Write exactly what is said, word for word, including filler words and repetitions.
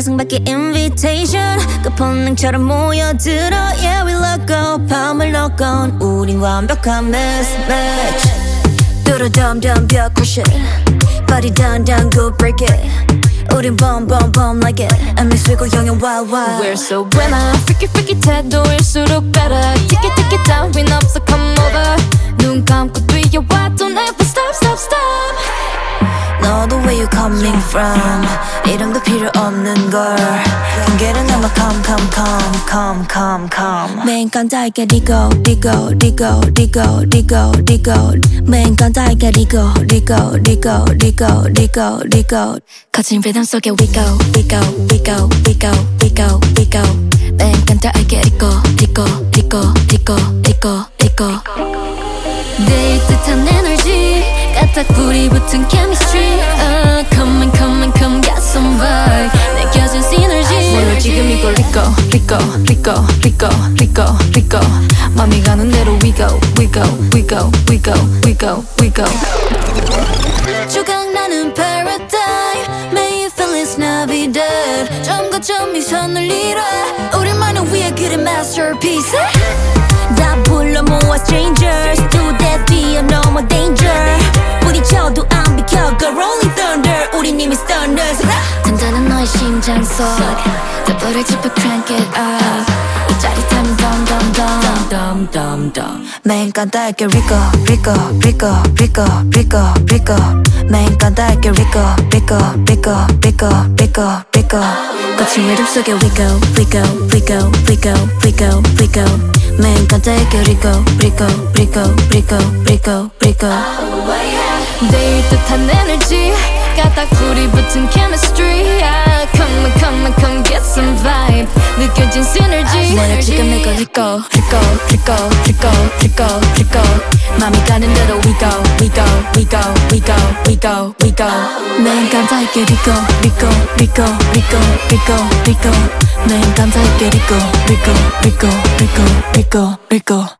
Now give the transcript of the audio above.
상밖에 invitation 끝본능처럼 모여들어 Yeah we let go 밤을 넣건 우린 완벽한 mismatch 뚜루덤덤 벽 crush it Body down down go break it 우린 bomb bomb bomb like it And we swiggle 영영 wild wild We're so buena freaky freaky 태도일수록 better Tick it tick it down win 없어 come over 눈 감고 뛰어와 don't ever stop stop stop Know the way you coming from 이름도 필요 없는 걸 경계는 아마 come come come come come come 매일 간다니까 리고 리고 리고 리고 리고 리고 매일 간다니까 리고 리고 리고 리고 리고 리고 거친 리듬 속에 we go we go we go we go we go we go 매일 간다니까 리고 리고 리고 리고 리고 리고 내 뜻한 에너지 까딱불이 붙은 chemistry uh, Come on come on come get some vibe 느껴진 synergy 오늘 지금 이거 리고 리고 리고 리고 리고 리고 맘이 가는 대로 we go we go we go we go we go we go 조각나는 paradigm 매일 feelings Navidad 점과 점이 선을 이뤄 우리만을 위해 그린 masterpiece 다 불러 모아 strangers 두 대 뛰어넘어 danger 부딪혀도 안 비켜 Go rolling thunder 우린 이미 stunners 단단한 너의 심장 속 더블을 짚어 crank it up 이 짜릿함이 dum dum dum dum dum dum 매일 간다니까 Rico Rico Rico Rico Rico Rico 매일 간다니까 Rico Rico Rico Rico Rico Rico 거친 리듬 속에 we go we go we go we go we go we go 매일 간다니까 Rico Rico Rico Rico Rico Rico 내일 듯한 에너지 까딱불이 붙은 chemistry yeah. Come on come on come get some vibe 느껴진 synergy 오늘 지금 내거 리고 리고 리고 리고 리고 리고 맘이 가는 대로 we go we go we go we go we go we go 매일 감사할게 리고 리고 리고 리고 리고 리고 매일 감사할게 리고 리고 리고 리고 리고 리고